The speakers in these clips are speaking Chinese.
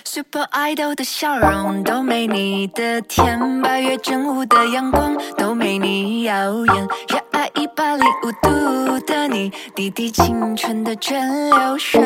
Super Idol 的笑容都没你的甜，8月正午的阳光都没你耀眼，热爱105度的你，滴滴青春的蒸馏水。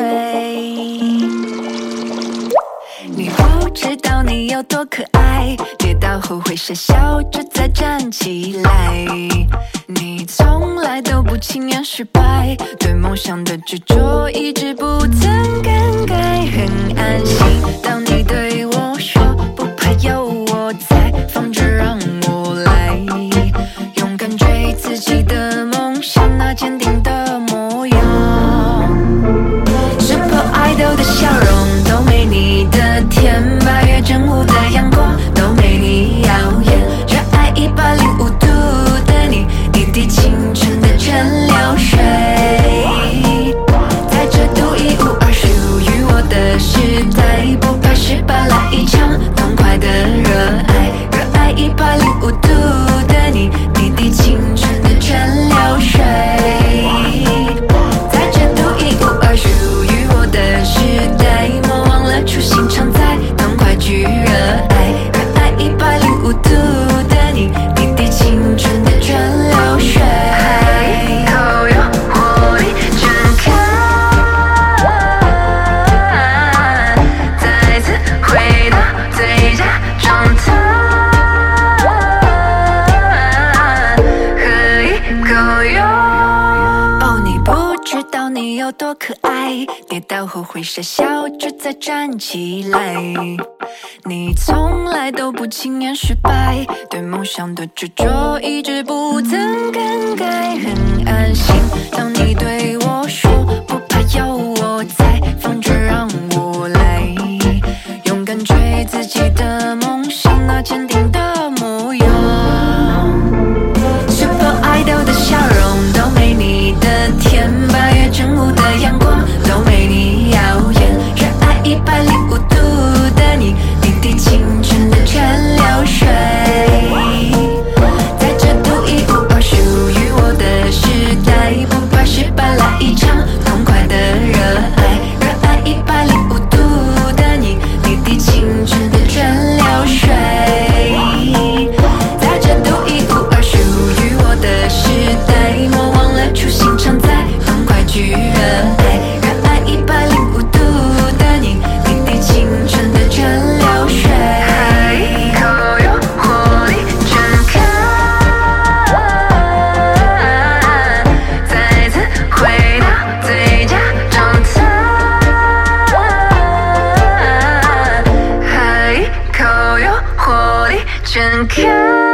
你不知道你有多可爱，跌倒后会傻笑着再站起来。你从来都不轻言失败，对梦想的执着一直不曾更改，很安心。当你对我说不怕有我在，放着让我来，勇敢追自己的梦想，那坚定的模样。Super Idol 的笑容都没你的甜，8月正午的阳光都没你耀眼，热爱105度的你，滴滴青春的蒸馏水。在这独一无二属于我的时代，不怕失败，来一场痛快的热爱，热爱105度的你，滴滴青春的蒸馏水。在这独一无二属于我的时代，莫忘了初心常在，痛快去热爱，热爱105度的你，滴滴青春的蒸馏水。好有活力正开，再次回到最佳状态，喝一口哟。哦，你不知道你有多可爱，跌倒后会傻笑着再站起来。你从来都不轻言失败，对梦想的执着一直不曾更改，很安心。当你对我说不怕有我在，放着让我来，勇敢追自己的梦想，那坚定的模样。Super Idol 的笑容都没你的甜，8月正午的阳光都没你耀眼，热爱105度的你，滴滴青春的蒸馏水。在这独一无二属于我的时代，不怕失败，来一场痛快的热爱，热爱105度的你，滴滴青春的蒸馏水。在这独一无二属于我的时代，莫忘了初心常在，痛快去热爱，热爱105度的你，滴滴青春的蒸馏水。喝一口有活力正开，再次回到最佳状态，喝一口有活力正开。